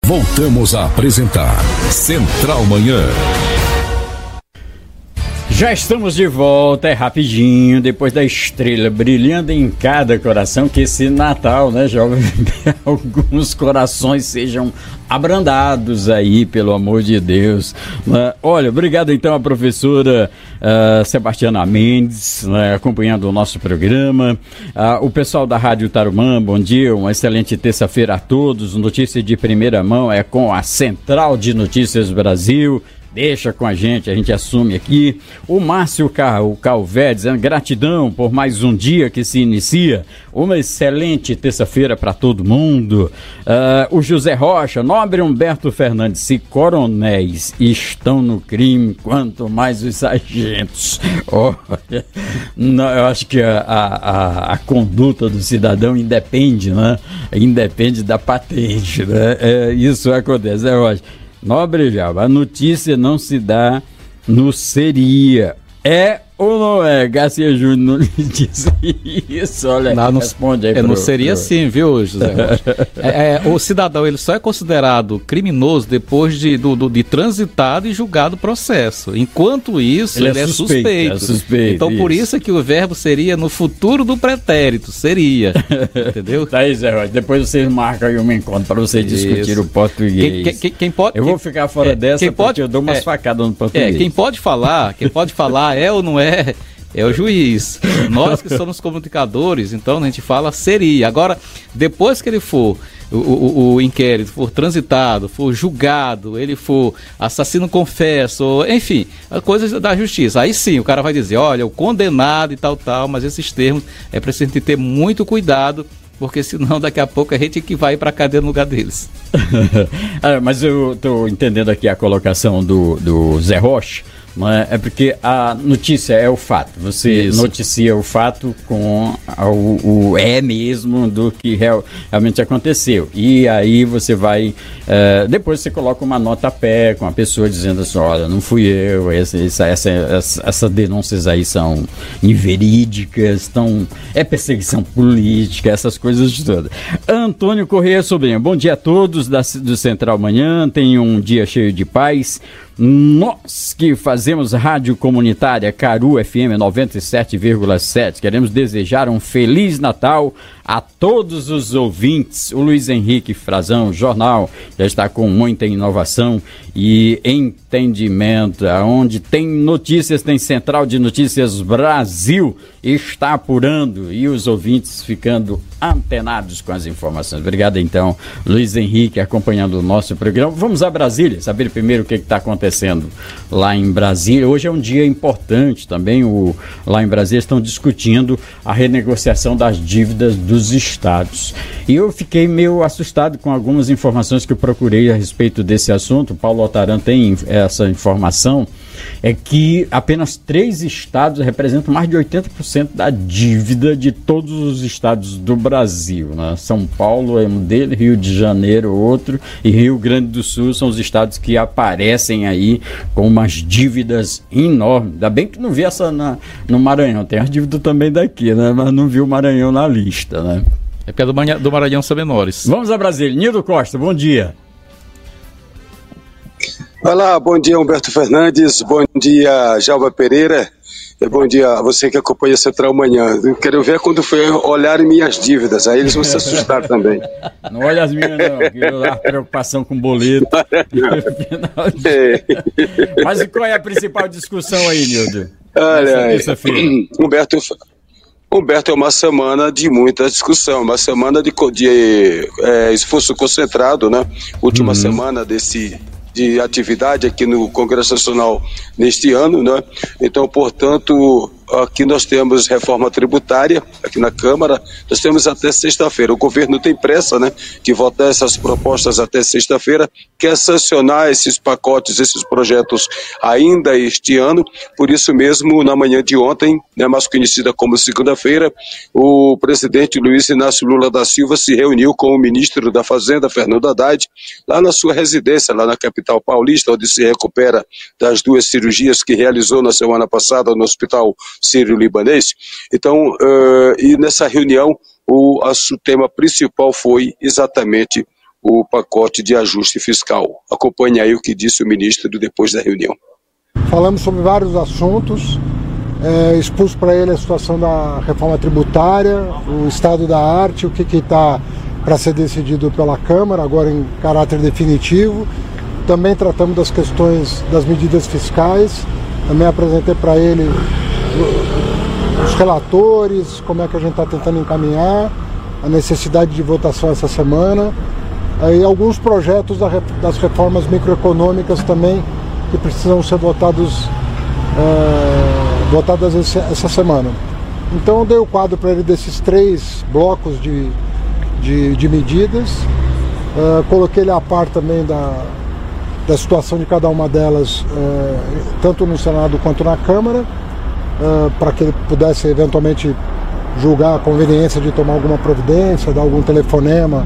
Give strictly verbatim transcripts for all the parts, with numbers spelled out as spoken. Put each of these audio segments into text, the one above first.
Voltamos a apresentar Central Manhã. Já estamos de volta, é rapidinho, depois da estrela brilhando em cada coração, que esse Natal, né, jovem, alguns corações sejam abrandados aí, pelo amor de Deus. Uh, olha, obrigado então à professora uh, Sebastiana Mendes, né, acompanhando o nosso programa. Uh, o pessoal da Rádio Tarumã, bom dia, uma excelente terça-feira a todos. Notícia de primeira mão é com a Central de Notícias Brasil. Deixa com a gente, a gente assume aqui. O Márcio Cal, Calvé dizendo gratidão por mais um dia que se inicia. Uma excelente terça-feira para todo mundo. Uh, o José Rocha, nobre Humberto Fernandes, se coronéis estão no crime, quanto mais os sargentos. Oh, não, eu acho que a, a, a conduta do cidadão independe, né? Independe da patente, né? É, isso acontece, é Rocha. Nobre Java, a notícia não se dá no seria. É ou não é? Garcia Júnior não lhe disse isso, olha, não, não, responde aí. É, pro, não seria pro... sim, viu, José Rocha? é, é, o cidadão, ele só é considerado criminoso depois de, do, do, de transitado e julgado o processo. Enquanto isso, ele, ele é, suspeito, suspeito. É suspeito. Então, isso. Por isso é que o verbo seria no futuro do pretérito, seria, entendeu? Tá aí, Zé Rocha, depois vocês marcam aí um encontro para vocês discutir o português. Quem, quem, quem pode, eu vou ficar fora é, dessa porque pode, eu dou umas é, facadas no português. É, quem pode falar, quem pode falar é ou não é, é o juiz. Nós que somos comunicadores, então a gente fala seria. Agora, depois que ele for, o, o, o inquérito for transitado, for julgado, ele for assassino confesso, enfim, coisas da justiça, aí sim o cara vai dizer, olha, o condenado e tal, tal, mas esses termos é preciso a gente ter muito cuidado, porque senão daqui a pouco a gente que vai para a cadeia no lugar deles. ah, mas eu estou entendendo aqui a colocação do, do Zé Rocha. É porque a notícia é o fato, você Isso. noticia o fato com o, o é mesmo do que real, realmente aconteceu, e aí você vai, é, depois você coloca uma nota a pé com a pessoa dizendo assim, olha, não fui eu, essa, essa, essa, essas denúncias aí são inverídicas, tão, é perseguição política, essas coisas todas. Antônio Correia Sobrinho, bom dia a todos da, do Central Manhã, tenham um dia cheio de paz. Nós que fazemos rádio comunitária Caru F M noventa e sete vírgula sete, queremos desejar um Feliz Natal a todos os ouvintes. O Luiz Henrique Frazão, o jornal, já está com muita inovação e entendimento. Onde tem notícias, tem Central de Notícias Brasil, está apurando e os ouvintes ficando antenados com as informações. Obrigado então, Luiz Henrique, acompanhando o nosso programa. Vamos a Brasília, saber primeiro o que está acontecendo lá em Brasília. Hoje é um dia importante também, o, lá em Brasília estão discutindo a renegociação das dívidas dos estados. E eu fiquei meio assustado com algumas informações que eu procurei a respeito desse assunto. Paulo Otaran tem essa informação, é que apenas três estados representam mais de oitenta por cento da dívida de todos os estados do Brasil, né? São Paulo é um deles, Rio de Janeiro outro, e Rio Grande do Sul são os estados que aparecem aí com umas dívidas enormes. Ainda bem que não vi essa na, no Maranhão, tem as dívidas também daqui, né? Mas não vi o Maranhão na lista, né? É porque do, do Maranhão são menores. Vamos a Brasília. Nildo Costa, bom dia. Olá, bom dia Humberto Fernandes, bom dia Jalva Pereira, e bom dia a você que acompanha Central Manhã. Eu quero ver quando foi olhar minhas dívidas, aí eles vão se assustar também. Não olha as minhas não, que eu dá preocupação com boleto. É. Mas qual é a principal discussão aí, Nildo? Olha, Humberto, Humberto, é uma semana de muita discussão, uma semana de, de é, esforço concentrado, né? Última uhum. semana desse... de atividade aqui no Congresso Nacional neste ano, né? Então, portanto, aqui nós temos reforma tributária, aqui na Câmara, nós temos até sexta-feira. O governo tem pressa, né, de votar essas propostas até sexta-feira, quer sancionar esses pacotes, esses projetos ainda este ano. Por isso mesmo, na manhã de ontem, né, mais conhecida como segunda-feira, o presidente Luiz Inácio Lula da Silva se reuniu com o ministro da Fazenda, Fernando Haddad, lá na sua residência, lá na capital paulista, onde se recupera das duas cirurgias que realizou na semana passada no Hospital Sírio-Libanês. Então, uh, e nessa reunião, o, a, o tema principal foi exatamente o pacote de ajuste fiscal. Acompanhe aí o que disse o ministro depois da reunião. Falamos sobre vários assuntos, é, expus para ele a situação da reforma tributária, o estado da arte, o que está para ser decidido pela Câmara, agora em caráter definitivo. Também tratamos das questões das medidas fiscais, também apresentei para ele os relatores, como é que a gente está tentando encaminhar, a necessidade de votação essa semana, e alguns projetos das reformas microeconômicas também que precisam ser votados, é, votadas essa semana. Então eu dei o quadro para ele desses três blocos de, de, de medidas, é, coloquei ele a par também da, da situação de cada uma delas, é, tanto no Senado quanto na Câmara, é, para que ele pudesse eventualmente julgar a conveniência de tomar alguma providência, dar algum telefonema.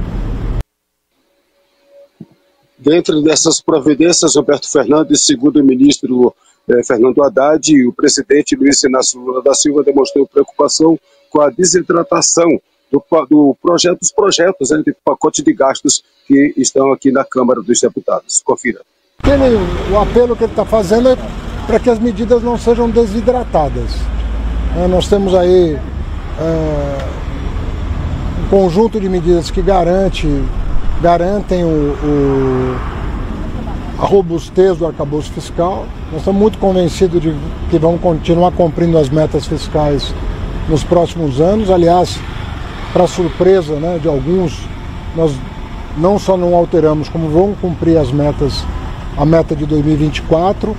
Dentro dessas providências, Roberto Fernandes, segundo o ministro eh, Fernando Haddad, o presidente Luiz Inácio Lula da Silva demonstrou preocupação com a desidratação do, do projeto, dos projetos né, de pacote de gastos que estão aqui na Câmara dos Deputados. Confira. Ele, o apelo que ele está fazendo é para que as medidas não sejam desidratadas. É, nós temos aí é, um conjunto de medidas que garante garantem o, o, a robustez do arcabouço fiscal. Nós estamos muito convencidos de que vamos continuar cumprindo as metas fiscais nos próximos anos. Aliás, para surpresa né, de alguns, nós não só não alteramos, como vamos cumprir as metas, a meta de dois mil e vinte e quatro.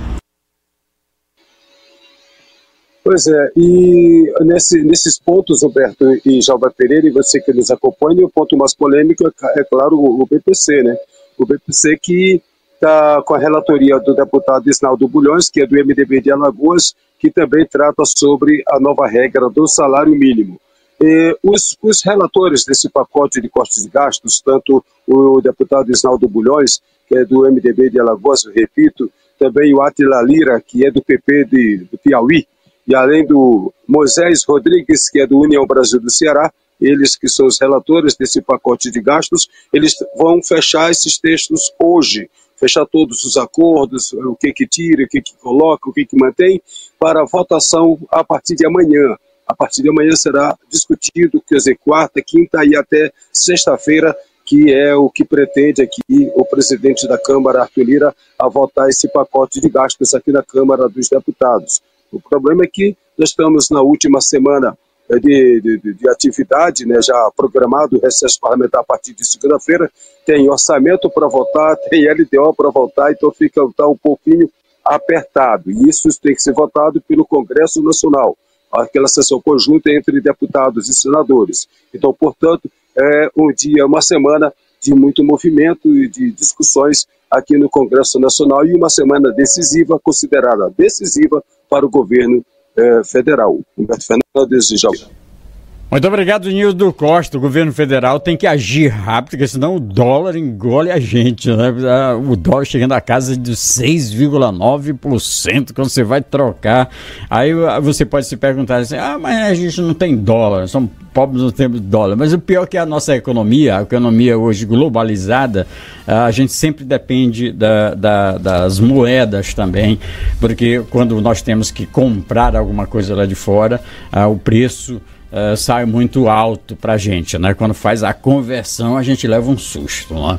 Pois é, e nesse, nesses pontos, Roberto e Jalba Pereira, e você que nos acompanha, o ponto mais polêmico é, é claro, o, o B P C, né? O B P C que está com a relatoria do deputado Isnaldo Bulhões, que é do M D B de Alagoas, que também trata sobre a nova regra do salário mínimo. E os, os relatores desse pacote de cortes de gastos, tanto o deputado Isnaldo Bulhões, que é do M D B de Alagoas, eu repito, também o Átila Lira, que é do P P de, do Piauí, e além do Moisés Rodrigues, que é do União Brasil do Ceará, eles que são os relatores desse pacote de gastos, eles vão fechar esses textos hoje, fechar todos os acordos, o que que tira, o que que coloca, o que que mantém, para votação a partir de amanhã. A partir de amanhã será discutido, quer dizer, quarta, quinta e até sexta-feira, que é o que pretende aqui o presidente da Câmara, Arthur Lira, a votar esse pacote de gastos aqui na Câmara dos Deputados. O problema é que nós estamos na última semana de, de, de atividade, né, já programado o recesso parlamentar a partir de segunda-feira, tem orçamento para votar, tem L D O para votar, então fica tá um pouquinho apertado. E isso tem que ser votado pelo Congresso Nacional, aquela sessão conjunta entre deputados e senadores. Então, portanto, é um dia, uma semana de muito movimento e de discussões aqui no Congresso Nacional e uma semana decisiva, considerada decisiva para o governo eh, federal. Humberto Fernandes e Jalba. Muito obrigado, Nildo Costa. O governo federal tem que agir rápido, porque senão o dólar engole a gente, né? O dólar chegando a casa de seis vírgula nove por cento quando você vai trocar. Aí você pode se perguntar assim, ah, mas a gente não tem dólar, somos pobres, não temos dólar. Mas o pior é que a nossa economia, a economia hoje globalizada, a gente sempre depende da, da, das moedas também, porque quando nós temos que comprar alguma coisa lá de fora, ah, o preço Uh, sai muito alto pra gente, né? Quando faz a conversão, a gente leva um susto, né?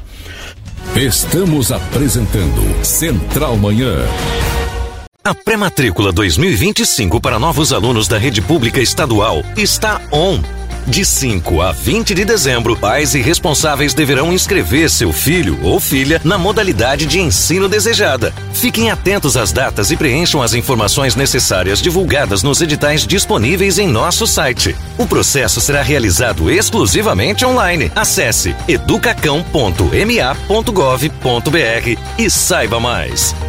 Estamos apresentando Central Manhã. A pré-matrícula dois mil e vinte e cinco para novos alunos da rede pública estadual está on. De cinco a vinte de dezembro, pais e responsáveis deverão inscrever seu filho ou filha na modalidade de ensino desejada. Fiquem atentos às datas e preencham as informações necessárias divulgadas nos editais disponíveis em nosso site. O processo será realizado exclusivamente online. Acesse educacão ponto m a ponto gov ponto b r e saiba mais.